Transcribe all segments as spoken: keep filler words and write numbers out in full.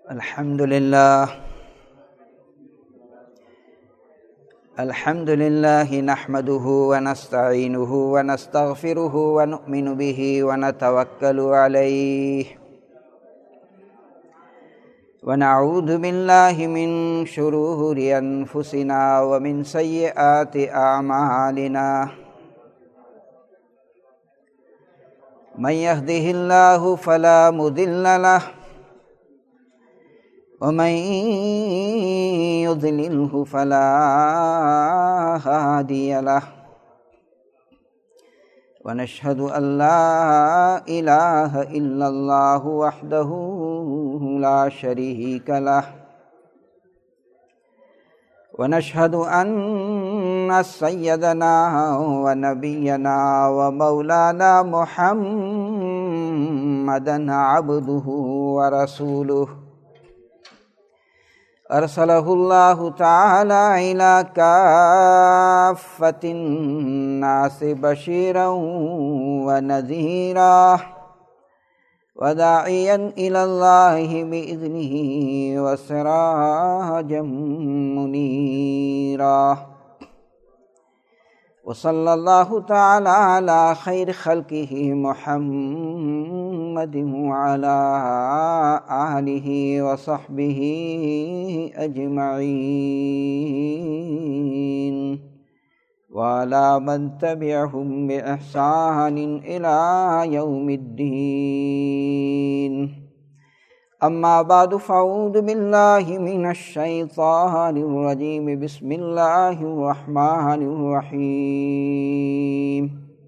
الحمد لله الحمد لله نحمده ونستعينه ونستغفره ونؤمن به ونتوكل عليه ونعوذ بالله من شرور أنفسنا ومن سيئات أعمالنا من يهده الله فلا مضل له ومن يضلله فلا هادي له ونشهد أن لا إله إلا الله وحده لا شريك له ونشهد أن سيدنا ونبينا ومولانا محمدا عبده ورسوله أرسله الله تعالى إلى كافة الناس بشيرا ونذيرا وداعيا إلى الله بإذنه وسراجا منيرا وصلى الله تعالى على خير خلقه محمد وعلى آله وصحبه أجمعين وعلى من تبعهم بإحسان إلى يوم الدين أما بعد فأعوذ بالله من الشيطان الرجيم بسم الله الرحمن الرحيم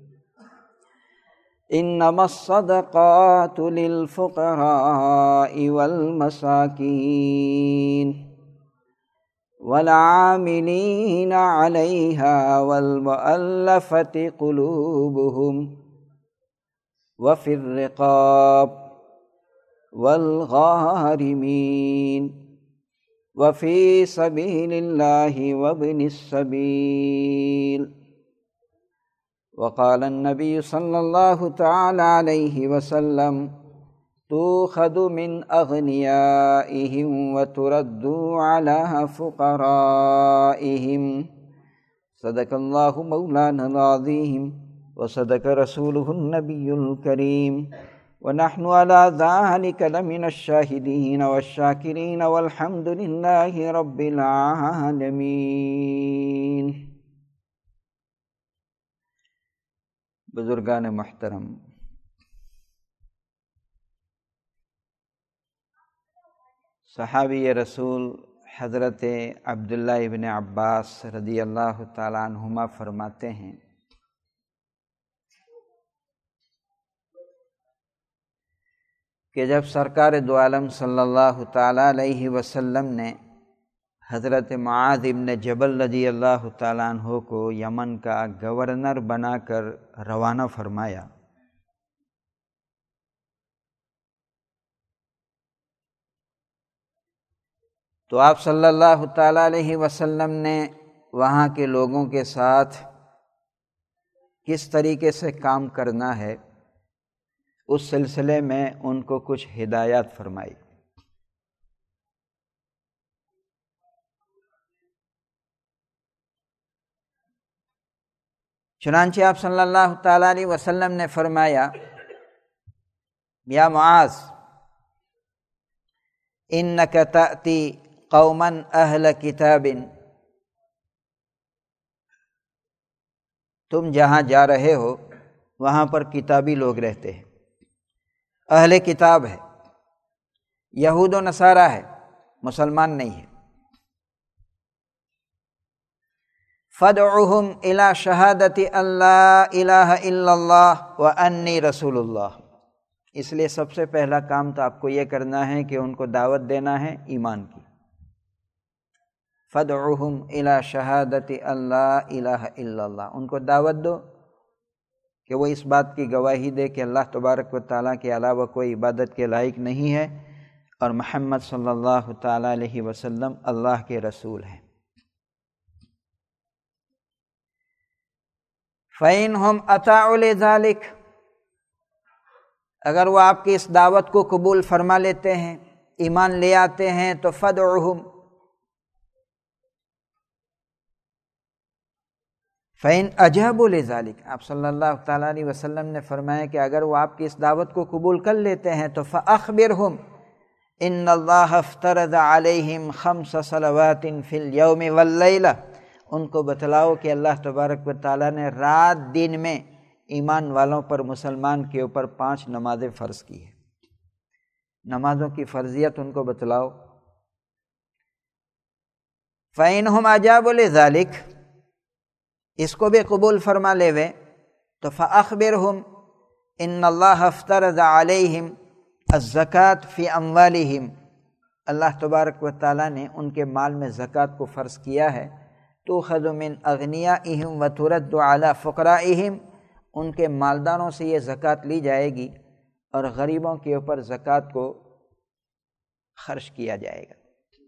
إنما الصدقات للفقراء والمساكين والعاملين عليها والمؤلفة قلوبهم وفي الرقاب والغارمين وفي سبيل الله وابن السبيل. وقال النبي صلى الله تعالى عليه وسلم تؤخذ من أغنيائهم وترد على فقرائهم. صدق الله مولانا العظيم وصدق رسوله النبي الكريم ونحن على ذلك لمن الشاهدين والشاكرين والحمد لله رب العالمين. بزرگان محترم، صحابی رسول حضرت عبداللہ ابن عباس رضی اللہ تعالیٰ عنہما فرماتے ہیں کہ جب سرکار دو عالم صلی اللہ تعالیٰ علیہ وسلم نے حضرت معاذ ابن جبل رضی اللہ تعالیٰ عنہ کو یمن کا گورنر بنا کر روانہ فرمایا تو آپ صلی اللہ تعالیٰ علیہ وسلم نے وہاں کے لوگوں کے ساتھ کس طریقے سے کام کرنا ہے اس سلسلے میں ان کو کچھ ہدایات فرمائی. چنانچہ آپ صلی اللہ تعالیٰ علیہ وسلم نے فرمایا یا معاذ انک تأتی قوما اہل کتاب، تم جہاں جا رہے ہو وہاں پر کتابی لوگ رہتے ہیں، اہل کتاب ہے، یہود و نصارہ ہے، مسلمان نہیں ہے. فادعوہم الی شہادت ان لا الہ الا اللہ وانی رسول اللہ. اس لیے سب سے پہلا کام تو آپ کو یہ کرنا ہے کہ ان کو دعوت دینا ہے ایمان کی. فادعوہم الی شہادت ان لا الہ الا اللہ، ان کو دعوت دو کہ وہ اس بات کی گواہی دے کہ اللہ تبارک و تعالیٰ کے علاوہ کوئی عبادت کے لائق نہیں ہے اور محمد صلی اللہ تعالیٰ علیہ وسلم اللہ کے رسول ہیں. فَإِنْهُمْ أَطَاعُوا لِذَلِكَ، اگر وہ آپ کی اس دعوت کو قبول فرما لیتے ہیں، ایمان لے آتے ہیں تو فدعہم، فَإِنْ أَجَابُوا لِذَلِكَ، آپ صلی اللہ تعالیٰ علیہ وسلم نے فرمایا کہ اگر وہ آپ کی اس دعوت کو قبول کر لیتے ہیں تو فَأَخْبِرْهُمْ إِنَّ اللَّهَ افْتَرَضَ عَلَيْهِمْ خَمْسَ صَلَوَاتٍ فِي الْيَوْمِ وَاللَّيْلَةِ، ان کو بتلاؤ کہ اللہ تبارک و تعالیٰ نے رات دن میں ایمان والوں پر، مسلمان کے اوپر پانچ نمازیں فرض کی ہیں۔ نمازوں کی فرضیت ان کو بتلاؤ۔ فَإِنْهُمْ أَجَابُوا لِذَلِكَ، اس کو بھی قبول فرما لے وے تو فَأَخْبِرْهُمْ إِنَّ اللَّهَ افْتَرَضَ عَلَيْهِمْ الزَّكَاةَ فِي أَمْوَالِهِمْ، اللہ تبارک و تعالیٰ نے ان کے مال میں زکوٰۃ کو فرض کیا ہے۔ تُؤْخَذُ مِنْ أَغْنِيَائِهِمْ وَتُرَدُّ عَلَىٰ فُقَرَائِهِمْ، ان کے مالداروں سے یہ زکوٰۃ لی جائے گی اور غریبوں کے اوپر زکوٰۃ کو خرچ کیا جائے گا۔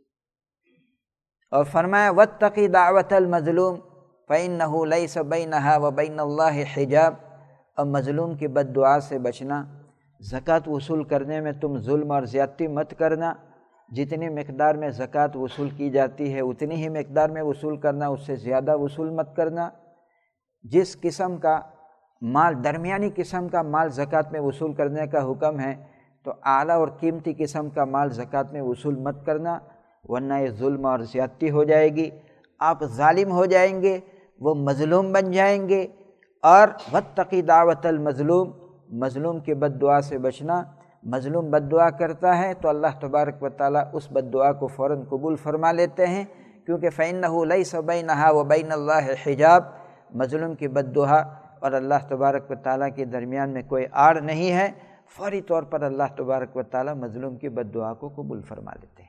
اور فرمایا وَاتَّقِ دَعْوَةَ الْمَظْلُومِ فَإِنَّهُ لَيْسَ بَيْنَهَا وَبَيْنَ اللَّهِ حِجَابٌ، اور مظلوم کی بد دعا سے بچنا۔ زکوٰۃ وصول کرنے میں تم ظلم اور زیادتی مت کرنا، جتنی مقدار میں زکوٰۃ وصول کی جاتی ہے اتنی ہی مقدار میں وصول کرنا، اس سے زیادہ وصول مت کرنا۔ جس قسم کا مال، درمیانی قسم کا مال زکوٰۃ میں وصول کرنے کا حکم ہے تو اعلیٰ اور قیمتی قسم کا مال زکوٰۃ میں وصول مت کرنا، ورنہ یہ ظلم اور زیادتی ہو جائے گی، آپ ظالم ہو جائیں گے، وہ مظلوم بن جائیں گے۔ اور واتقی دعوت المظلوم، مظلوم کی بد دعا سے بچنا۔ مظلوم بد دعا کرتا ہے تو اللہ تبارک و تعالیٰ اس بد دعا کو فوراً قبول فرما لیتے ہیں، کیونکہ فَإِنَّهُ لَيْسَ بَيْنَهَا وَبَيْنَ اللَّهِ حِجَابٌ، مظلوم کی بد دعا اور اللہ تبارک و تعالیٰ کے درمیان میں کوئی آڑ نہیں ہے، فوری طور پر اللہ تبارک و تعالیٰ مظلوم کی بد دعا کو قبول فرما لیتے ہیں۔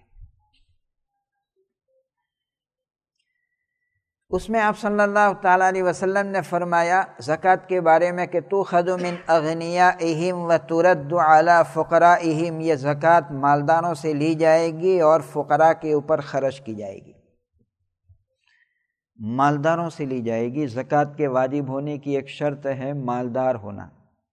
اس میں آپ صلی اللہ تعالیٰ علیہ وسلم نے فرمایا زکوٰۃ کے بارے میں کہ تُؤْخَذُ مِنْ أَغْنِيَائِهِمْ وَتُرَدُّ عَلَىٰ فُقَرَائِهِمْ، یہ زکوٰۃ مالداروں سے لی جائے گی اور فقراء کے اوپر خرچ کی جائے گی۔ مالداروں سے لی جائے گی۔ زکوٰۃ کے واجب ہونے کی ایک شرط ہے مالدار ہونا۔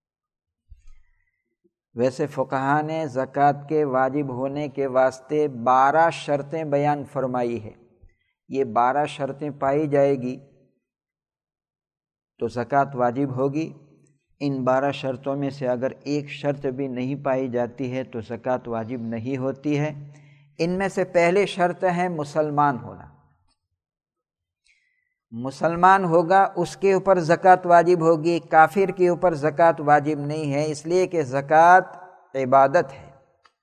ویسے فقہا نے زکوٰۃ کے واجب ہونے کے واسطے بارہ شرطیں بیان فرمائی ہے۔ یہ بارہ شرطیں پائی جائے گی تو زکوٰۃ واجب ہوگی۔ ان بارہ شرطوں میں سے اگر ایک شرط بھی نہیں پائی جاتی ہے تو زکوٰۃ واجب نہیں ہوتی ہے۔ ان میں سے پہلے شرط ہے مسلمان ہونا۔ مسلمان ہوگا اس کے اوپر زکوٰۃ واجب ہوگی، کافر کے اوپر زکوٰۃ واجب نہیں ہے، اس لیے کہ زکوٰۃ عبادت ہے۔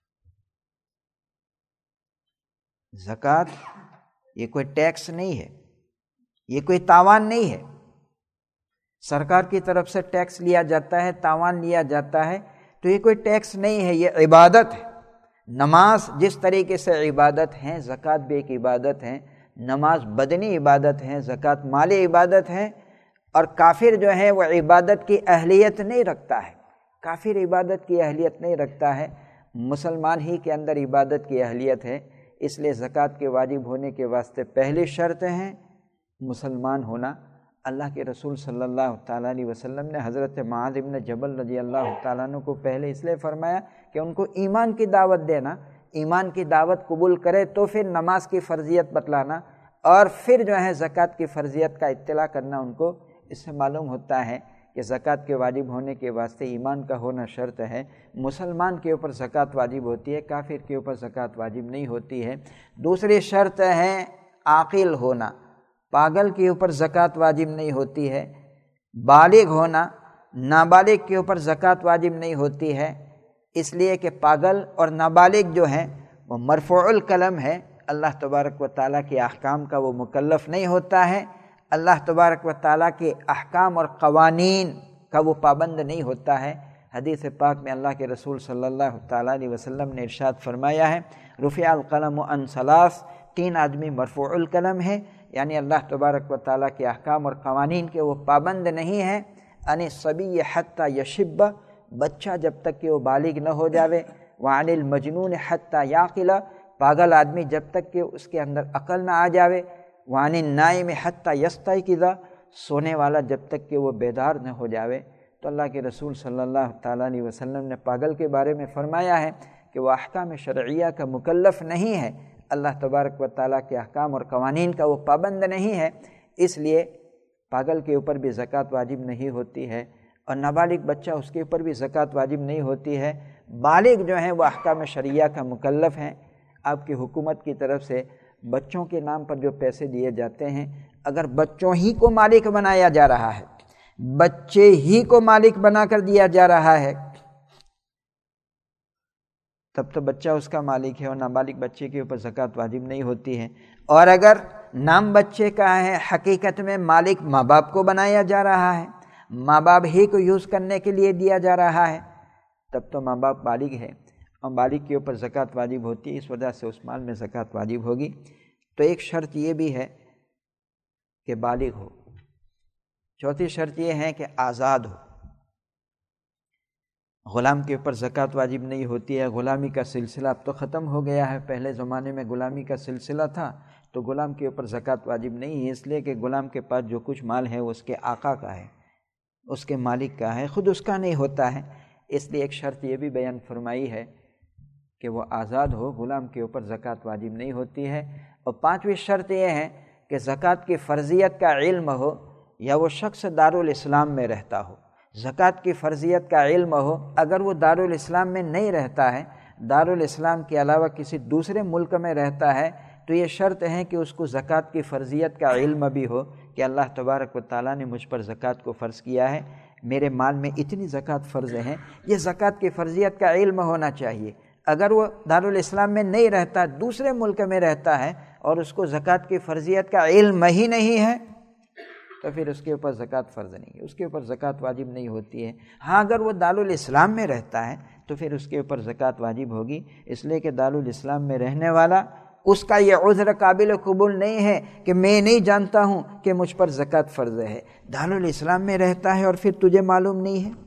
زکوٰۃ یہ کوئی ٹیکس نہیں ہے، یہ کوئی تاوان نہیں ہے۔ سرکار کی طرف سے ٹیکس لیا جاتا ہے، تاوان لیا جاتا ہے، تو یہ کوئی ٹیکس نہیں ہے، یہ عبادت ہے۔ نماز جس طریقے سے عبادت ہے، زکوٰۃ بھی ایک عبادت ہے۔ نماز بدنی عبادت ہے، زکوٰۃ مالی عبادت ہے۔ اور کافر جو ہے وہ عبادت کی اہلیت نہیں رکھتا ہے، کافر عبادت کی اہلیت نہیں رکھتا ہے، مسلمان ہی کے اندر عبادت کی اہلیت ہے۔ اس لیے زکوٰۃ کے واجب ہونے کے واسطے پہلی شرط ہیں مسلمان ہونا۔ اللہ کے رسول صلی اللہ تعالیٰ علیہ وسلم نے حضرت معاذ بن جبل رضی اللہ تعالیٰ عنہ کو پہلے اس لیے فرمایا کہ ان کو ایمان کی دعوت دینا، ایمان کی دعوت قبول کرے تو پھر نماز کی فرضیت بتلانا، اور پھر جو ہے زکوٰۃ کی فرضیت کا اطلاع کرنا ان کو۔ اس سے معلوم ہوتا ہے کہ زکوٰۃ کے واجب ہونے کے واسطے ایمان کا ہونا شرط ہے۔ مسلمان کے اوپر زکوٰۃ واجب ہوتی ہے، کافر کے اوپر زکوٰۃ واجب نہیں ہوتی ہے۔ دوسری شرط ہے عاقل ہونا، پاگل کے اوپر زکوٰۃ واجب نہیں ہوتی ہے۔ بالغ ہونا، نابالغ کے اوپر زکوٰۃ واجب نہیں ہوتی ہے، اس لیے کہ پاگل اور نابالغ جو ہیں وہ مرفوع القلم ہے، اللہ تبارک و تعالیٰ کے احکام کا وہ مکلف نہیں ہوتا ہے، اللہ تبارک و تعالیٰ کے احکام اور قوانین کا وہ پابند نہیں ہوتا ہے۔ حدیث پاک میں اللہ کے رسول صلی اللہ تعالیٰ علیہ وسلم نے ارشاد فرمایا ہے رفع القلم عن ثلاث، تین آدمی مرفوع القلم ہے، یعنی اللہ تبارک و تعالیٰ کے احکام اور قوانین کے وہ پابند نہیں ہیں۔ عن الصبی حتی یشب، بچہ جب تک کہ وہ بالغ نہ ہو جاوے، وعن المجنون حتی یعقل، پاگل آدمی جب تک کہ اس کے اندر عقل نہ آ جاوے، وعن النائم حتی یستیقظ، سونے والا جب تک کہ وہ بیدار نہ ہو جاوے۔ تو اللہ کے رسول صلی اللہ تعالیٰ علیہ وسلم نے پاگل کے بارے میں فرمایا ہے کہ کہ وہ احکام شرعیہ کا مکلف نہیں ہے، اللہ تبارک و تعالیٰ کے احکام اور قوانین کا وہ پابند نہیں ہے، اس لیے پاگل کے اوپر بھی زکوٰۃ واجب نہیں ہوتی ہے، اور نابالغ بچہ اس کے اوپر بھی زکوٰۃ واجب نہیں ہوتی ہے۔ بالغ جو ہیں وہ احکام شرعیہ کا مکلف ہیں۔ آپ کی حکومت کی طرف سے بچوں کے نام پر جو پیسے دیے جاتے ہیں، اگر بچوں ہی کو مالک بنایا جا رہا ہے، بچے ہی کو مالک بنا کر دیا جا رہا ہے، تب تو بچہ اس کا مالک ہے اور نابالغ بچے کے اوپر زکوٰۃ واجب نہیں ہوتی ہے۔ اور اگر نام بچے کا ہے، حقیقت میں مالک ماں باپ کو بنایا جا رہا ہے، ماں باپ ہی کو یوز کرنے کے لیے دیا جا رہا ہے، تب تو ماں باپ بالغ ہے اور بالغ کے اوپر زکوٰۃ واجب ہوتی ہے، اس وجہ سے اس مال میں زکوٰۃ واجب ہوگی۔ تو ایک شرط یہ بھی ہے کہ بالغ ہو، چوتھی شرط یہ ہے کہ آزاد ہو۔ غلام کے اوپر زکوٰۃ واجب نہیں ہوتی ہے، غلامی کا سلسلہ اب تو ختم ہو گیا ہے، پہلے زمانے میں غلامی کا سلسلہ تھا تو غلام کے اوپر زکوٰۃ واجب نہیں ہے، اس لیے کہ غلام کے پاس جو کچھ مال ہے وہ اس کے آقا کا ہے، اس کے مالک کا ہے، خود اس کا نہیں ہوتا ہے۔ اس لیے ایک شرط یہ بھی بیان فرمائی ہے کہ وہ آزاد ہو، غلام کے اوپر زکوٰۃ واجب نہیں ہوتی ہے۔ اور پانچویں شرط یہ ہے کہ زکوٰۃ کی فرضیت کا علم ہو یا وہ شخص دارالاسلام میں رہتا ہو۔ زکوٰۃ کی فرضیت کا علم ہو، اگر وہ دارالاسلام میں نہیں رہتا ہے، دارالاسلام کے علاوہ کسی دوسرے ملک میں رہتا ہے، تو یہ شرط ہے کہ اس کو زکوٰۃ کی فرضیت کا علم بھی ہو کہ اللہ تبارک و تعالیٰ نے مجھ پر زکوٰۃ کو فرض کیا ہے، میرے مال میں اتنی زکوٰۃ فرض ہیں، یہ زکوٰۃ کی فرضیت کا علم ہونا چاہیے۔ اگر وہ دارالاسلام میں نہیں رہتا، دوسرے ملک میں رہتا ہے اور اس کو زکوٰۃ کی فرضیت کا علم ہی نہیں ہے، تو پھر اس کے اوپر زکوٰۃ فرض نہیں ہے، اس کے اوپر زکوٰۃ واجب نہیں ہوتی ہے۔ ہاں اگر وہ دارالاسلام میں رہتا ہے تو پھر اس کے اوپر زکوٰۃ واجب ہوگی، اس لیے کہ دارالاسلام میں رہنے والا اس کا یہ عذر قابل قبول نہیں ہے کہ میں نہیں جانتا ہوں کہ مجھ پر زکوٰۃ فرض ہے۔ دارالاسلام میں رہتا ہے اور پھر تجھے معلوم نہیں ہے،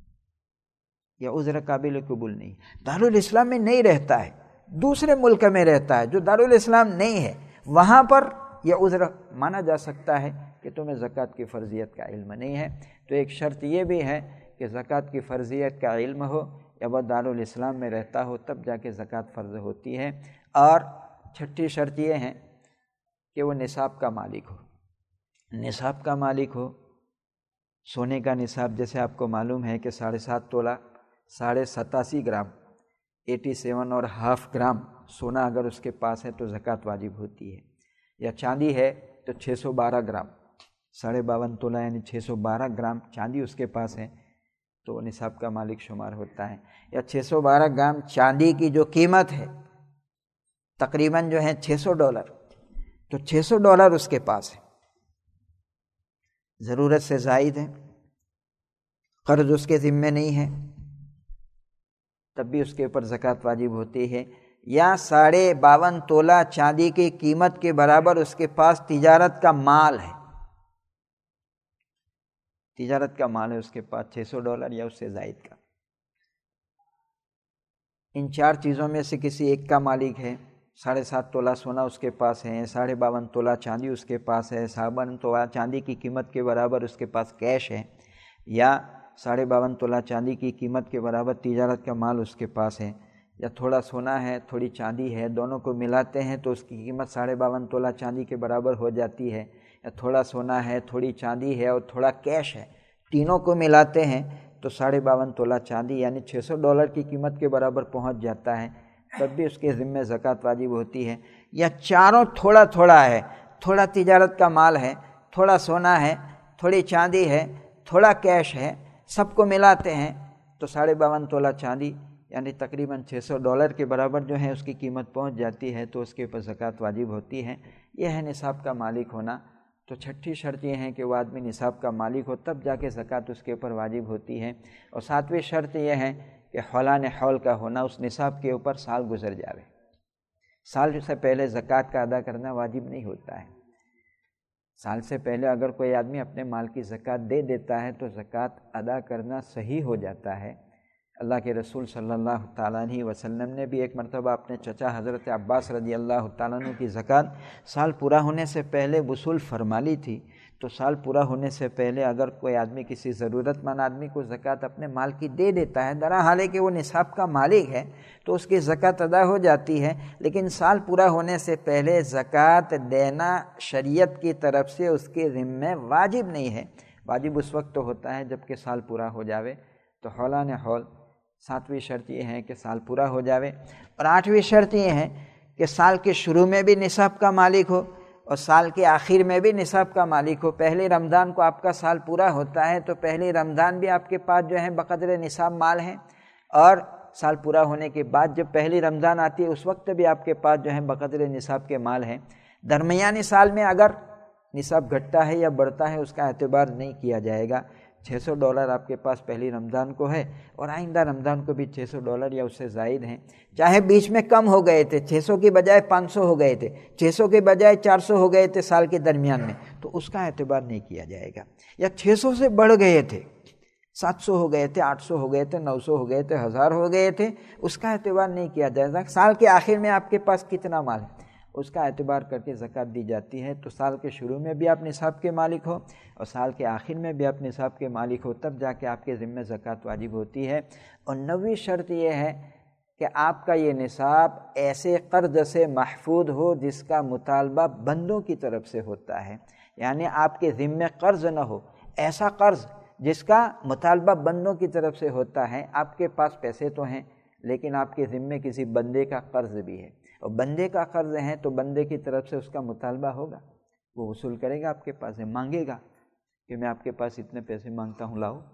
یہ عذر قابل قبول نہیں۔ دارالاسلام میں نہیں رہتا ہے، دوسرے ملک میں رہتا ہے جو دارالاسلام نہیں ہے، وہاں پر یہ عذر مانا جا سکتا ہے کہ تمہیں زکوٰۃ کی فرضیت کا علم نہیں ہے۔ تو ایک شرط یہ بھی ہے کہ زکوٰۃ کی فرضیت کا علم ہو یا وہ دارالاسلام میں رہتا ہو، تب جا کے زکوٰۃ فرض ہوتی ہے۔ اور چھٹی شرط یہ ہے کہ وہ نصاب کا مالک ہو، نصاب کا مالک ہو۔ سونے کا نصاب جیسے آپ کو معلوم ہے کہ ساڑھے سات تولہ ساڑھے ستاسی گرام ایٹی سیون اور ہاف گرام سونا اگر اس کے پاس ہے تو زکوٰۃ واجب ہوتی ہے، یا چاندی ہے تو چھ سو بارہ گرام، ساڑھے باون تولہ یعنی چھ سو بارہ گرام چاندی اس کے پاس ہے تو وہ نصاب کا مالک شمار ہوتا ہے۔ یا چھ سو بارہ گرام چاندی کی جو قیمت ہے تقریباً جو ہے چھ سو ڈالر، تو چھ سو ڈالر اس کے پاس ہے، ضرورت سے زائد ہے، قرض اس کے ذمے نہیں ہے، تب بھی اس کے اوپر زکوٰۃ واجب ہوتی ہے۔ یا ساڑھے باون تولہ چاندی کی قیمت کے برابر اس کے پاس تجارت کا مال ہے، تجارت کا مال ہے اس کے پاس چھ سو ڈالر یا اس سے زائد کا، ان چار چیزوں میں سے کسی ایک کا مالک ہے۔ ساڑھے سات تولہ سونا اس کے پاس ہے، ساڑھے باون تولہ چاندی اس کے پاس ہے، ساڑھے باون تولہ چاندی کی قیمت کے برابر اس کے پاس کیش ہے، یا ساڑھے باون تولہ چاندی کی قیمت کے برابر تجارت کا مال اس کے پاس ہے، یا تھوڑا سونا ہے تھوڑی چاندی ہے، دونوں کو ملاتے ہیں تو اس کی قیمت ساڑھے باون تولہ چاندی کے برابر ہو جاتی ہے، یا تھوڑا سونا ہے تھوڑی چاندی ہے اور تھوڑا کیش ہے، تینوں کو ملاتے ہیں تو ساڑھے باون تولہ چاندی یعنی چھ سو ڈالر کی قیمت کے برابر پہنچ جاتا ہے، تب بھی اس کے ذمے زکوٰۃ واجب ہوتی ہے۔ یا چاروں تھوڑا تھوڑا ہے، تھوڑا تجارت کا مال ہے، تھوڑا سونا ہے، تھوڑی چاندی ہے، تھوڑا کیش ہے، سب کو ملاتے ہیں تو ساڑھے باون تولہ چاندی یعنی تقریباً چھ سو ڈالر کے برابر جو ہے اس کی قیمت پہنچ جاتی ہے تو اس کے اوپر زکوٰۃ واجب ہوتی ہے۔ یہ ہے نصاب کا مالک ہونا۔ تو چھٹی شرط یہ ہے کہ وہ آدمی نصاب کا مالک ہو، تب جا کے زکوٰۃ اس کے اوپر واجب ہوتی ہے۔ اور ساتویں شرط یہ ہے کہ حولان حول کا ہونا، اس نصاب کے اوپر سال گزر جاوے، سال سے پہلے زکوٰۃ کا ادا کرنا واجب نہیں ہوتا ہے۔ سال سے پہلے اگر کوئی آدمی اپنے مال کی زکوٰۃ دے دیتا ہے تو زکوٰۃ ادا کرنا صحیح ہو جاتا ہے۔ اللہ کے رسول صلی اللہ تعالیٰ علیہ وسلم نے بھی ایک مرتبہ اپنے چچا حضرت عباس رضی اللہ تعالیٰ عنہ کی زکوٰۃ سال پورا ہونے سے پہلے وصول فرما لی تھی، تو سال پورا ہونے سے پہلے اگر کوئی آدمی کسی ضرورت مند آدمی کو زکوٰۃ اپنے مال کی دے دیتا ہے، درا حال ہے کہ وہ نصاب کا مالک ہے تو اس کی زکوٰۃ ادا ہو جاتی ہے، لیکن سال پورا ہونے سے پہلے زکوٰۃ دینا شریعت کی طرف سے اس کے ذمے واجب نہیں ہے۔ واجب اس وقت تو ہوتا ہے جب کہ سال پورا ہو جاوے۔ تو حولان حول ساتویں شرط یہ ہے کہ سال پورا ہو جاوے، اور آٹھویں شرط یہ ہے کہ سال کے شروع میں بھی نصاب کا مالک ہو اور سال کے آخر میں بھی نصاب کا مالک ہو۔ پہلے رمضان کو آپ کا سال پورا ہوتا ہے تو پہلے رمضان بھی آپ کے پاس جو ہے بقدر نصاب مال ہے، اور سال پورا ہونے کے بعد جب پہلی رمضان آتی ہے اس وقت بھی آپ کے پاس جو ہے بقدر نصاب کے مال ہیں۔ درمیانی سال میں اگر نصاب گھٹتا ہے یا بڑھتا ہے اس کا اعتبار نہیں کیا جائے گا۔ چھ سو ڈالر آپ کے پاس پہلی رمضان کو ہے اور آئندہ رمضان کو بھی چھ سو ڈالر یا اس سے زائد ہیں، چاہے بیچ میں کم ہو گئے تھے، چھ سو کی بجائے پانچ سو ہو گئے تھے، چھ سو کے بجائے چار سو ہو گئے تھے سال کے درمیان میں، تو اس کا اعتبار نہیں کیا جائے گا۔ یا چھ سو سے بڑھ گئے تھے، سات سو ہو گئے تھے، آٹھ سو ہو گئے تھے، نو سو ہو گئے تھے، ہزار ہو گئے تھے، اس کا اعتبار نہیں کیا جائے گا۔ سال کے آخر میں آپ کے پاس کتنا مال ہے اس کا اعتبار کر کے زکوٰۃ دی جاتی ہے۔ تو سال کے شروع میں بھی آپ نصاب کے مالک ہو اور سال کے آخر میں بھی آپ نصاب کے مالک ہو، تب جا کے آپ کے ذمہ زکوٰۃ واجب ہوتی ہے۔ اور نویں شرط یہ ہے کہ آپ کا یہ نصاب ایسے قرض سے محفوظ ہو جس کا مطالبہ بندوں کی طرف سے ہوتا ہے، یعنی آپ کے ذمہ قرض نہ ہو، ایسا قرض جس کا مطالبہ بندوں کی طرف سے ہوتا ہے۔ آپ کے پاس پیسے تو ہیں لیکن آپ کے ذمے کسی بندے کا قرض بھی ہے، اور بندے کا قرض ہے تو بندے کی طرف سے اس کا مطالبہ ہوگا، وہ وصول کرے گا آپ کے پاس سے، مانگے گا کہ میں آپ کے پاس اتنے پیسے مانگتا ہوں لاؤ۔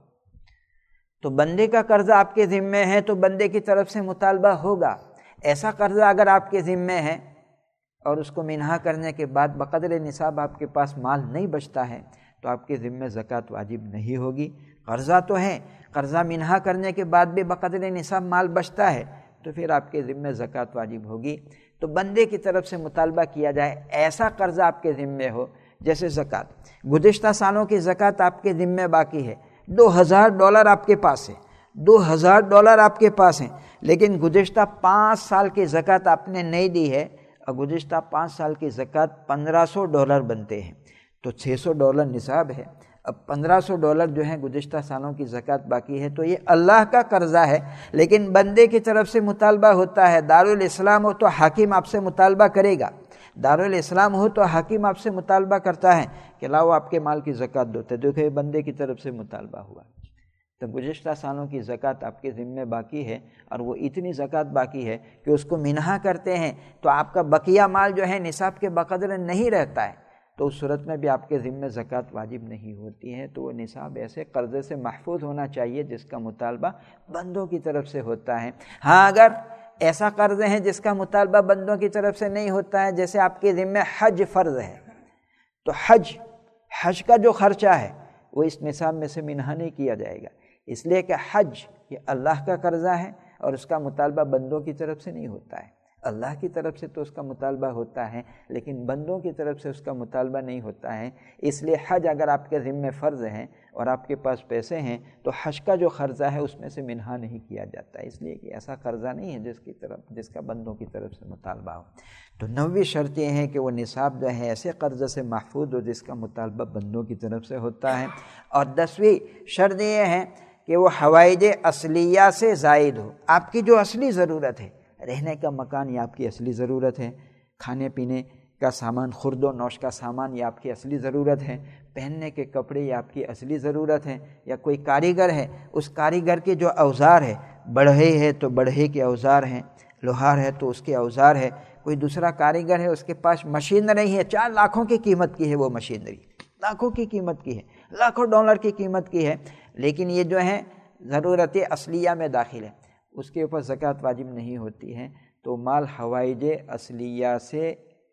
تو بندے کا قرض آپ کے ذمے ہے تو بندے کی طرف سے مطالبہ ہوگا۔ ایسا قرضہ اگر آپ کے ذمے ہے اور اس کو منہا کرنے کے بعد بقدر نصاب آپ کے پاس مال نہیں بچتا ہے تو آپ کے ذمے زکوٰۃ واجب نہیں ہوگی۔ قرضہ تو ہے، قرضہ منہا کرنے کے بعد بھی بقدر نصاب مال بچتا ہے تو پھر آپ کے ذمے زکوٰۃ واجب ہوگی۔ تو بندے کی طرف سے مطالبہ کیا جائے، ایسا قرضہ آپ کے ذمے ہو جیسے زکوٰۃ، گزشتہ سالوں کی زکوٰۃ آپ کے ذمے باقی ہے، دو ہزار ڈالر آپ کے پاس ہے، دو ہزار ڈالر آپ کے پاس ہیں، لیکن گزشتہ پانچ سال کی زکوٰۃ آپ نے نہیں دی ہے، اور گزشتہ پانچ سال کی زکوٰۃ پندرہ سو ڈالر بنتے ہیں، تو چھ سو ڈالر نصاب ہے، اب پندرہ سو ڈالر جو ہے گزشتہ سالوں کی زکوٰۃ باقی ہے، تو یہ اللہ کا قرضہ ہے لیکن بندے کی طرف سے مطالبہ ہوتا ہے۔ دارالاسلام ہو تو حاکم آپ سے مطالبہ کرے گا، دارالاسلام ہو تو حاکم آپ سے مطالبہ کرتا ہے کہ لاؤ آپ کے مال کی زکوٰۃ دو، تو دیکھو یہ بندے کی طرف سے مطالبہ ہوا۔ تو گزشتہ سالوں کی زکوٰۃ آپ کے ذمے باقی ہے، اور وہ اتنی زکوٰۃ باقی ہے کہ اس کو منہا کرتے ہیں تو آپ کا بقیہ مال جو ہے نصاب کے بقدر نہیں رہتا ہے، تو اس صورت میں بھی آپ کے ذمے زکوٰۃ واجب نہیں ہوتی ہے۔ تو وہ نصاب ایسے قرضے سے محفوظ ہونا چاہیے جس کا مطالبہ بندوں کی طرف سے ہوتا ہے۔ ہاں اگر ایسا قرض ہے جس کا مطالبہ بندوں کی طرف سے نہیں ہوتا ہے، جیسے آپ کے ذمے حج فرض ہے، تو حج حج کا جو خرچہ ہے وہ اس نصاب میں سے منہا نہیں کیا جائے گا، اس لیے کہ حج یہ اللہ کا قرضہ ہے اور اس کا مطالبہ بندوں کی طرف سے نہیں ہوتا ہے۔ اللہ کی طرف سے تو اس کا مطالبہ ہوتا ہے لیکن بندوں کی طرف سے اس کا مطالبہ نہیں ہوتا ہے، اس لیے حج اگر آپ کے ذمے فرض ہیں اور آپ کے پاس پیسے ہیں تو حج کا جو قرضہ ہے اس میں سے منہا نہیں کیا جاتا، اس لیے کہ ایسا قرضہ نہیں ہے جس کی طرف جس کا بندوں کی طرف سے مطالبہ ہو۔ تو نویں شرط یہ ہے کہ وہ نصاب جو ہے ایسے قرضے سے محفوظ ہو جس کا مطالبہ بندوں کی طرف سے ہوتا ہے۔ اور دسویں شرط یہ ہے کہ وہ حوائج اصلیہ سے زائد ہو، آپ کی جو اصلی ضرورت ہے، رہنے کا مکان یہ آپ کی اصلی ضرورت ہے، کھانے پینے کا سامان، خورد و نوش کا سامان یہ آپ کی اصلی ضرورت ہے، پہننے کے کپڑے یہ آپ کی اصلی ضرورت ہے، یا کوئی کاریگر ہے اس کاریگر کے جو اوزار ہے، بڑھئی ہے تو بڑھئی کے اوزار ہیں، لوہار ہے تو اس کے اوزار ہے، کوئی دوسرا کاریگر ہے اس کے پاس مشینری ہے، چار لاکھوں کی قیمت کی ہے، وہ مشینری لاکھوں کی قیمت کی ہے، لاکھوں ڈالر کی قیمت کی ہے، لیکن یہ جو ہے ضرورت اصلیہ میں داخل ہے، اس کے اوپر زکوٰۃ واجب نہیں ہوتی ہے۔ تو مال حوائج اصلیہ سے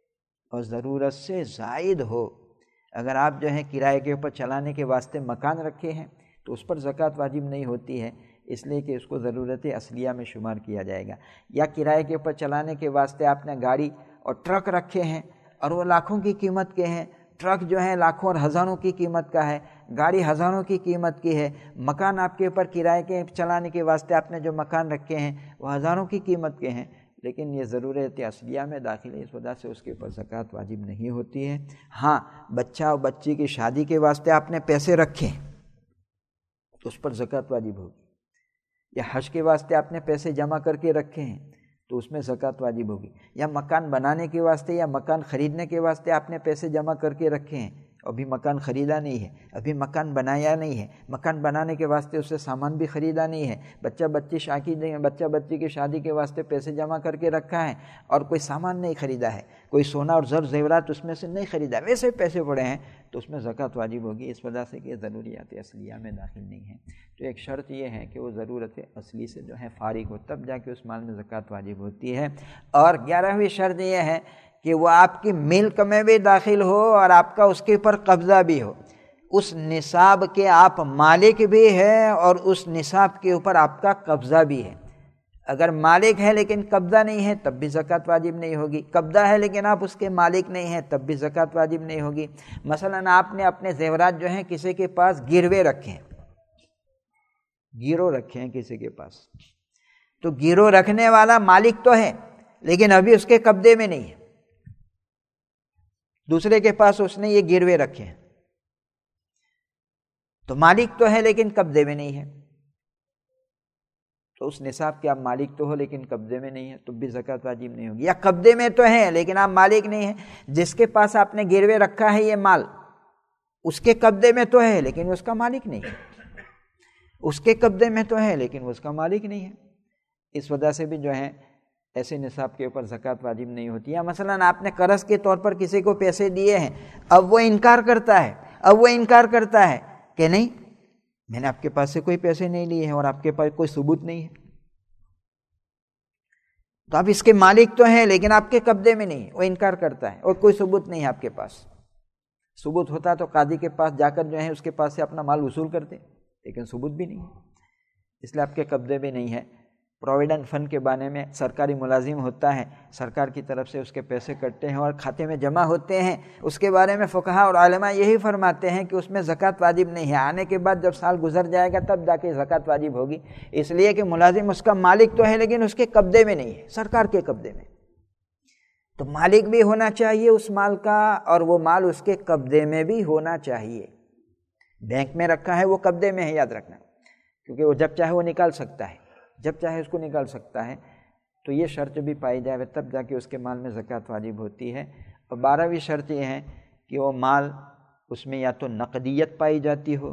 اور ضرورت سے زائد ہو، اگر آپ جو ہے کرائے کے اوپر چلانے کے واسطے مکان رکھے ہیں تو اس پر زکوٰۃ واجب نہیں ہوتی ہے، اس لیے کہ اس کو ضرورت اصلیہ میں شمار کیا جائے گا۔ یا کرائے کے اوپر چلانے کے واسطے آپ نے گاڑی اور ٹرک رکھے ہیں اور وہ لاکھوں کی قیمت کے ہیں، ٹرک جو ہے لاکھوں اور ہزاروں کی قیمت کا ہے، گاڑی ہزاروں کی قیمت کی ہے، مکان آپ کے اوپر کرائے کے چلانے کے واسطے آپ نے جو مکان رکھے ہیں وہ ہزاروں کی قیمت کے ہیں، لیکن یہ ضرورت اصلیہ میں داخل ہے، اس وجہ سے اس کے اوپر زکوٰۃ واجب نہیں ہوتی ہے۔ ہاں بچہ اور بچی کی شادی کے واسطے آپ نے پیسے رکھے تو اس پر زکوٰۃ واجب ہوگی، یا حج کے واسطے آپ نے پیسے جمع کر کے رکھے ہیں تو اس میں زکوٰۃ واجب ہوگی، یا مکان بنانے کے واسطے یا مکان خریدنے کے واسطے آپ نے پیسے جمع کر کے رکھے ہیں، ابھی مکان خریدا نہیں ہے، ابھی مکان بنایا نہیں ہے، مکان بنانے کے واسطے اس سے سامان بھی خریدا نہیں ہے، بچہ بچی شادی بچہ بچی کی شادی کے واسطے پیسے جمع کر کے رکھا ہے اور کوئی سامان نہیں خریدا ہے، کوئی سونا اور زر زیورات اس میں سے نہیں خریدا، ویسے پیسے پڑے ہیں تو اس میں زکوٰۃ واجب ہوگی، اس وجہ سے کہ ضروریات اصلیہ میں داخل نہیں ہے۔ تو ایک شرط یہ ہے کہ وہ ضرورت اصلی سے جو ہے فارغ ہو، تب جا کے اس مال میں زکوٰۃ واجب ہوتی ہے۔ اور گیارہویں شرط یہ ہے کہ وہ آپ کی ملک میں بھی داخل ہو اور آپ کا اس کے اوپر قبضہ بھی ہو، اس نصاب کے آپ مالک بھی ہیں اور اس نصاب کے اوپر آپ کا قبضہ بھی ہے۔ اگر مالک ہے لیکن قبضہ نہیں ہے تب بھی زکوٰۃ واجب نہیں ہوگی، قبضہ ہے لیکن آپ اس کے مالک نہیں ہیں تب بھی زکوٰۃ واجب نہیں ہوگی۔ مثلاً آپ نے اپنے زیورات جو ہیں کسی کے پاس گروے رکھے ہیں، گیرو رکھے ہیں کسی کے پاس، تو گیرو رکھنے والا مالک تو ہے لیکن ابھی اس کے قبضے میں نہیں ہے، دوسرے کے پاس اس نے یہ گروے رکھے ہیں، تو مالک تو ہے لیکن قبضے میں نہیں ہے، تو اس نصاب کے آپ مالک تو ہو لیکن قبضے میں نہیں ہے تو بھی زکوٰۃ واجب نہیں ہوگی۔ یا قبضے میں تو ہے لیکن آپ مالک نہیں ہیں، جس کے پاس آپ نے گروے رکھا ہے یہ مال اس کے قبضے میں تو ہے لیکن اس کا مالک نہیں ہے، اس کے قبضے میں تو ہے لیکن اس کا مالک نہیں ہے، اس وجہ سے بھی جو ہے ایسے نصاب کے اوپر زکوٰۃ واجب نہیں ہوتی۔ یا مثلاً آپ نے قرض کے طور پر کسی کو پیسے دیے ہیں، اب وہ انکار کرتا ہے اب وہ انکار کرتا ہے کہ نہیں میں نے آپ کے پاس سے کوئی پیسے نہیں لیے ہیں اور آپ کے پاس کوئی ثبوت نہیں ہے، تو آپ اس کے مالک تو ہیں لیکن آپ کے قبضے میں نہیں ہے، وہ انکار کرتا ہے اور کوئی ثبوت نہیں ہے آپ کے پاس، ثبوت ہوتا تو قاضی کے پاس جا کر جو ہے اس کے پاس سے اپنا مال وصول کرتے، لیکن ثبوت بھی نہیں ہے اس لیے آپ کے قبضے میں نہیں ہے۔ پروویڈنٹ فنڈ کے بارے میں سرکاری ملازم ہوتا ہے، سرکار کی طرف سے اس کے پیسے کٹتے ہیں اور کھاتے میں جمع ہوتے ہیں، اس کے بارے میں فقہاء اور علماء یہی فرماتے ہیں کہ اس میں زکوٰۃ واجب نہیں ہے، آنے کے بعد جب سال گزر جائے گا تب جا کے زکوٰۃ واجب ہوگی، اس لیے کہ ملازم اس کا مالک تو ہے لیکن اس کے قبضے میں نہیں ہے، سرکار کے قبضے میں، تو مالک بھی ہونا چاہیے اس مال کا اور وہ مال اس کے قبضے میں بھی ہونا چاہیے۔ بینک میں رکھا ہے وہ قبضے میں ہے، یاد رکھنا، کیونکہ وہ جب چاہے وہ نکال سکتا ہے، جب چاہے اس کو نکال سکتا ہے، تو یہ شرط بھی پائی جائے تب جا کے اس کے مال میں زکوٰۃ واجب ہوتی ہے۔ اور بارہویں شرط یہ ہے کہ وہ مال اس میں یا تو نقدیت پائی جاتی ہو،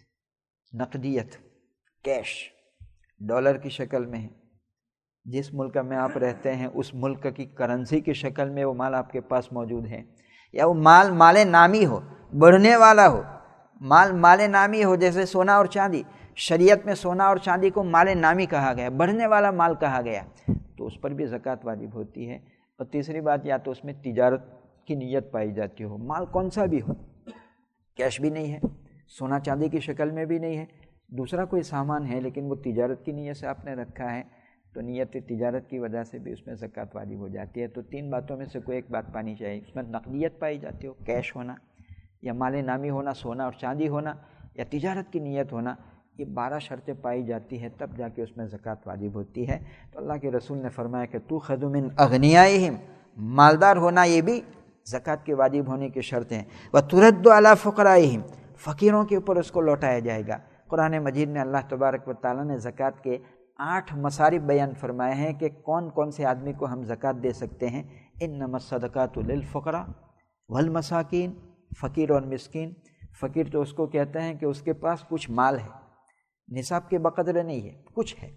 نقدیت کیش ڈالر کی شکل میں ہے، جس ملک میں آپ رہتے ہیں اس ملک کی کرنسی کی شکل میں وہ مال آپ کے پاس موجود ہے، یا وہ مال مال نامی ہو، بڑھنے والا ہو، مال مال نامی ہو، جیسے سونا اور چاندی، شریعت میں سونا اور چاندی کو مال نامی کہا گیا، بڑھنے والا مال کہا گیا، تو اس پر بھی زکوٰۃ واجب ہوتی ہے۔ اور تیسری بات، یا تو اس میں تجارت کی نیت پائی جاتی ہو، مال کون سا بھی ہو، کیش بھی نہیں ہے، سونا چاندی کی شکل میں بھی نہیں ہے، دوسرا کوئی سامان ہے لیکن وہ تجارت کی نیت سے آپ نے رکھا ہے، تو نیت تجارت کی وجہ سے بھی اس میں زکوٰۃ واجب ہو جاتی ہے۔ تو تین باتوں میں سے کوئی ایک بات پانی چاہیے، اس میں نقدیت پائی جاتی ہو، کیش ہونا، یا مال نامی ہونا، سونا اور چاندی ہونا، یا تجارت کی نیت ہونا، یہ بارہ شرطیں پائی جاتی ہے تب جا کے اس میں زکوٰۃ واجب ہوتی ہے۔ تو اللہ کے رسول نے فرمایا کہ تو خذ من اغنیائہم، مالدار ہونا یہ بھی زکوٰۃ کے واجب ہونے کی شرط ہیں، وترد علی فقرائہم، فقیروں کے اوپر اس کو لوٹایا جائے گا۔ قرآن مجید میں اللہ تبارک و تعالیٰ نے زکوٰۃ کے آٹھ مصارف بیان فرمائے ہیں کہ کون کون سے آدمی کو ہم زکوٰۃ دے سکتے ہیں۔ انما الصدقات للفقراء والمساکین، فقیر اور مسکین، فقیر تو اس کو کہتے ہیں کہ اس کے پاس کچھ مال ہے، نصاب کے بقدر نہیں ہے، کچھ ہے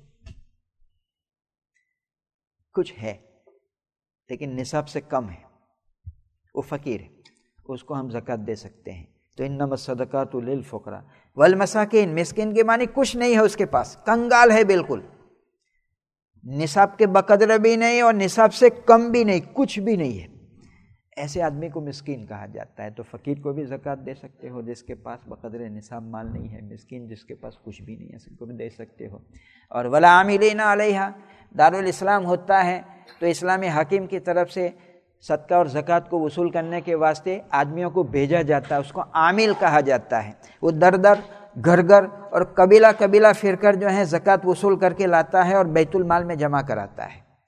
کچھ ہے لیکن نصاب سے کم ہے، وہ فقیر ہے، اس کو ہم زکوٰۃ دے سکتے ہیں۔ تو انما الصدقات للفقراء والمساکین، مسکین کے معنی کچھ نہیں ہے اس کے پاس، کنگال ہے بالکل، نصاب کے بقدر بھی نہیں اور نصاب سے کم بھی نہیں، کچھ بھی نہیں ہے، ایسے آدمی کو مسکین کہا جاتا ہے۔ تو فقیر کو بھی زکوٰۃ دے سکتے ہو جس کے پاس بقدر نصاب مال نہیں ہے، مسکین جس کے پاس کچھ بھی نہیں ہے، اس کو بھی دے سکتے ہو۔ اور والعاملین علیہا، دارالاسلام ہوتا ہے تو اسلامی حاکم کی طرف سے صدقہ اور زکوٰۃ کو وصول کرنے کے واسطے آدمیوں کو بھیجا جاتا ہے، اس کو عامل کہا جاتا ہے، وہ در در گھر گھر اور قبیلہ قبیلہ پھر کر جو ہے زکوٰۃ وصول کر کے لاتا ہے اور بیت المال میں جمع کراتا ہے،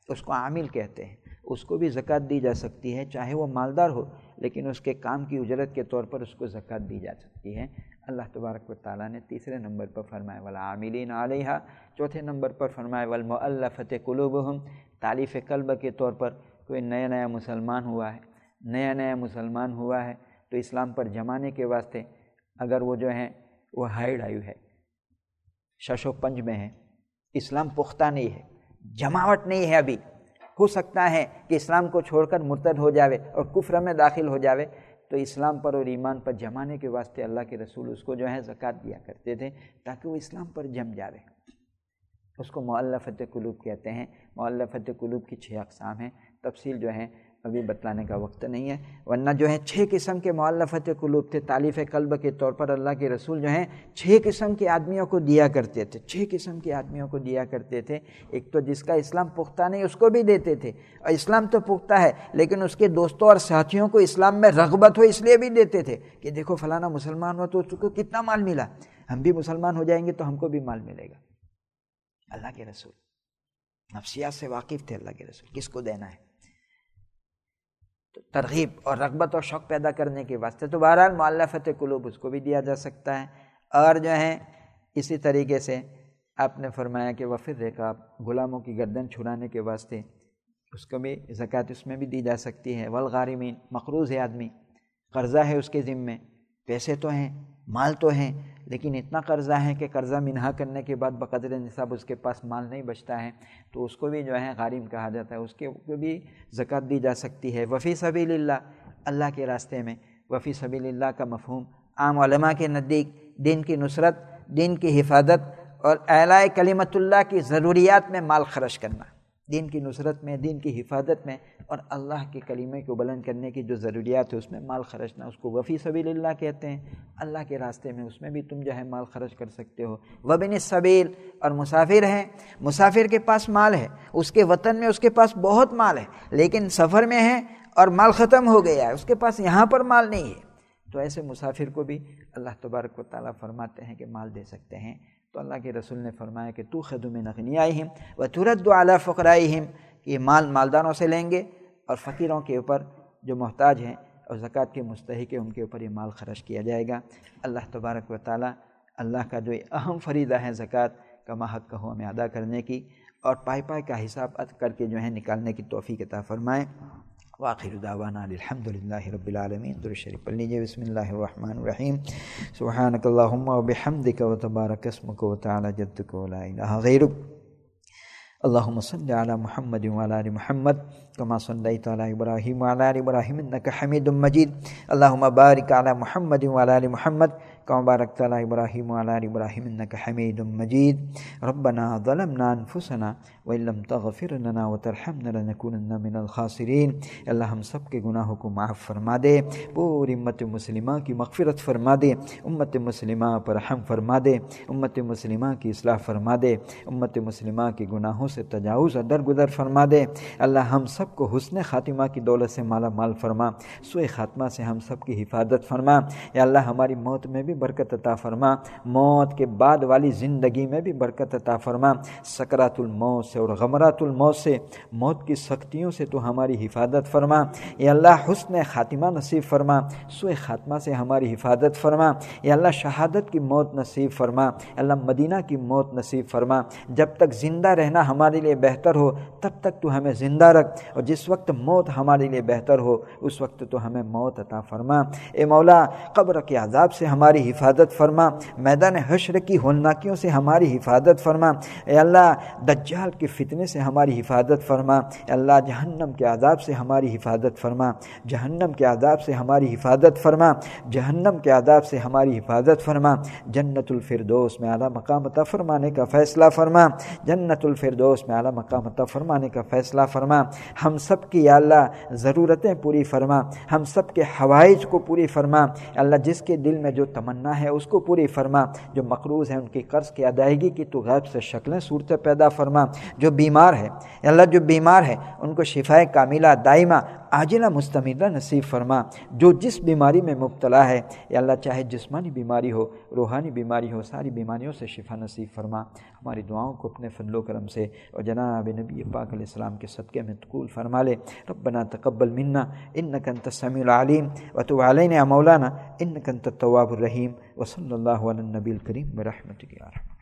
اس کو عامل کہتے ہیں، اس کو بھی زکوٰۃ دی جا سکتی ہے، چاہے وہ مالدار ہو لیکن اس کے کام کی اجرت کے طور پر اس کو زکوٰۃ دی جا سکتی ہے۔ اللہ تبارک و تعالیٰ نے تیسرے نمبر پر فرمایا والعاملین علیہا، چوتھے نمبر پر فرمایا والمؤلفۃ قلوبہم، تالیف قلب کے طور پر کوئی نیا نیا مسلمان ہوا ہے نیا نیا مسلمان ہوا ہے تو اسلام پر جمانے کے واسطے اگر وہ جو ہیں وہ ہائیڈ آئی ہے، شش و پنج میں ہے، اسلام پختہ نہیں ہے، جماوٹ نہیں ہے، ابھی ہو سکتا ہے کہ اسلام کو چھوڑ کر مرتد ہو جاوے اور کفر میں داخل ہو جاوے، تو اسلام پر اور ایمان پر جمانے کے واسطے اللہ کے رسول اس کو جو ہے زکوٰۃ دیا کرتے تھے تاکہ وہ اسلام پر جم جاوے۔ اس کو مؤلفۃ قلوب کہتے ہیں۔ مؤلفۃ قلوب کی چھ اقسام ہیں، تفصیل جو ہے ابھی بتلانے کا وقت نہیں ہے، ورنہ جو ہے چھ قسم کے مؤلفۃ قلوب تھے۔ تالیف قلب کے طور پر اللہ کے رسول جو ہیں چھ قسم کے آدمیوں کو دیا کرتے تھے، چھ قسم کے آدمیوں کو دیا کرتے تھے۔ ایک تو جس کا اسلام پختہ نہیں اس کو بھی دیتے تھے، اور اسلام تو پختہ ہے لیکن اس کے دوستوں اور ساتھیوں کو اسلام میں رغبت ہو اس لیے بھی دیتے تھے کہ دیکھو فلانا مسلمان ہوا تو اس کو کتنا مال ملا، ہم بھی مسلمان ہو جائیں گے تو ہم کو بھی مال ملے گا۔ اللہ کے رسول نفسیات سے واقف تھے، اللہ کے رسول کس کو دینا ہے، تو ترغیب اور رغبت اور شوق پیدا کرنے کے واسطے۔ تو بہرحال مؤلفۃ قلوب اس کو بھی دیا جا سکتا ہے۔ اور جو ہے اسی طریقے سے آپ نے فرمایا کہ وفر رقاب، غلاموں کی گردن چھڑانے کے واسطے اس کو بھی زکوٰۃ اس میں بھی دی جا سکتی ہے۔ والغارمین، مقروض ہے آدمی، قرضہ ہے اس کے ذمے، پیسے تو ہیں، مال تو ہیں، لیکن اتنا قرضہ ہے کہ قرضہ منہا کرنے کے بعد بقدر نصاب اس کے پاس مال نہیں بچتا ہے، تو اس کو بھی جو ہے غارم کہا جاتا ہے، اس کے کو بھی زکوٰۃ دی جا سکتی ہے۔ وفی سبیل اللہ، اللہ کے راستے میں۔ وفی سبیل اللہ کا مفہوم عام علماء کے نزدیک دین کی نصرت، دین کی حفاظت اور اعلاء کلمت اللہ کی ضروریات میں مال خرچ کرنا، دین کی نصرت میں، دین کی حفاظت میں اور اللہ کے کلمے کو بلند کرنے کی جو ضروریات ہے اس میں مال خرچنا، اس کو وفی سبیل اللہ کہتے ہیں۔ اللہ کے راستے میں اس میں بھی تم جو ہے مال خرچ کر سکتے ہو۔ وابن السبیل، اور مسافر ہیں، مسافر کے پاس مال ہے، اس کے وطن میں اس کے پاس بہت مال ہے لیکن سفر میں ہے اور مال ختم ہو گیا ہے، اس کے پاس یہاں پر مال نہیں ہے، تو ایسے مسافر کو بھی اللہ تبارک و تعالیٰ فرماتے ہیں کہ مال دے سکتے ہیں۔ تو اللہ کے رسول نے فرمایا کہ تؤخذ من اغنیائہم وترد علی فقرائہم، کہ یہ مال مالداروں سے لیں گے اور فقیروں کے اوپر جو محتاج ہیں اور زکوٰۃ کے مستحق ہیں ان کے اوپر یہ مال خرچ کیا جائے گا۔ اللہ تبارک و تعالیٰ اللہ کا جو اہم فریضہ ہے زکوٰۃ کا ماحق کہو ہمیں ادا کرنے کی اور پائے پائے کا حساب کر کے جو ہے نکالنے کی توفیق عطا فرمائے۔ وآخر دعوانا الحمد للہ رب العالمین۔ درود شریف پڑھ لیجیے۔ بسم اللہ الرحمن الرحیم۔ سبحانک اللہم وبحمدک وتبارک اسمک وتعالی جدک ولا الہ غیرک۔ اللہم صل علی محمد وعلی آل محمد کما صلیت علی ابراہیم وعلی آل ابراہیم انک حمید مجید۔ اللہم بارک علی محمد وعلی آل محمد کما بارکت علی ابراہیم وعلی آل ابراہیم انک حمید مجید۔ ربنا ظلمنا انفسنا وان لم تغفر لنا وترحمنا لنکونن من الخاسرین۔ اللہ ہم سب کے گناہوں کو معاف فرما دے، پوری امت مسلمہ کی مغفرت فرما دے، امت مسلمہ پر رحم فرما دے، امت مسلمہ کی اصلاح فرما دے، امت مسلمہ کے گناہوں سے تجاوز اور درگزر فرما دے۔ اللہ ہم سب کو حسن خاتمہ کی دولت سے مالا مال فرما، سوء خاتمہ سے ہم سب کی حفاظت فرما۔ یا اللہ ہماری موت میں بھی برکت عطا فرما، موت کے بعد والی زندگی میں بھی برکت عطا فرما، سکرات الموت سے اور غمرات الموت سے، موت کی سختیوں سے تو ہماری حفاظت فرما۔ یا اللہ حسن خاتمہ نصیب فرما، سوء خاتمہ سے ہماری حفاظت فرما۔ یا اللہ شہادت کی موت نصیب فرما، اللہ مدینہ کی موت نصیب فرما۔ جب تک زندہ رہنا ہمارے لیے بہتر ہو تب تک تو ہمیں زندہ رکھ، اور جس وقت موت ہمارے لیے بہتر ہو اس وقت تو ہمیں موت عطا فرما۔ اے مولا قبر کے عذاب سے ہماری حفاظت فرما، میدان حشر کی ہولناکیوں سے ہماری حفاظت فرما۔ اے اللہ دجال کے فتنے سے ہماری حفاظت فرما۔ اے اللہ جہنم کے عذاب سے ہماری حفاظت فرما، جہنم کے عذاب سے ہماری حفاظت فرما، جہنم کے عذاب سے ہماری حفاظت فرما۔ جنت الفردوس میں اعلیٰ مقام عطا فرمانے کا فیصلہ فرما، جنت الفردوس میں اعلیٰ مقام عطا فرمانے کا فیصلہ فرما۔ ہم سب کی یا اللہ ضرورتیں پوری فرما، ہم سب کے حوائج کو پوری فرما۔ اللہ جس کے دل میں جو تمنا ہے اس کو پوری فرما، جو مقروض ہیں ان کی قرض کی ادائیگی کی تو غیب سے شکلیں صورتیں پیدا فرما۔ جو بیمار ہے اللہ جو بیمار ہے ان کو شفائے کاملہ دائمہ عاجلہ مستمرہ نصیب فرما۔ جو جس بیماری میں مبتلا ہے یا اللہ چاہے جسمانی بیماری ہو روحانی بیماری ہو ساری بیماریوں سے شفا نصیب فرما۔ ہماری دعاؤں کو اپنے فضل و کرم سے اور جناب نبی پاک علیہ السلام کے صدقے میں قبول فرما لے۔ ربنا تقبل منا انک انت السمیع العلیم وتب علینا مولانا انک انت التواب الرحیم وصلی اللہ علی النبی الکریم برحمتک یا ارحم۔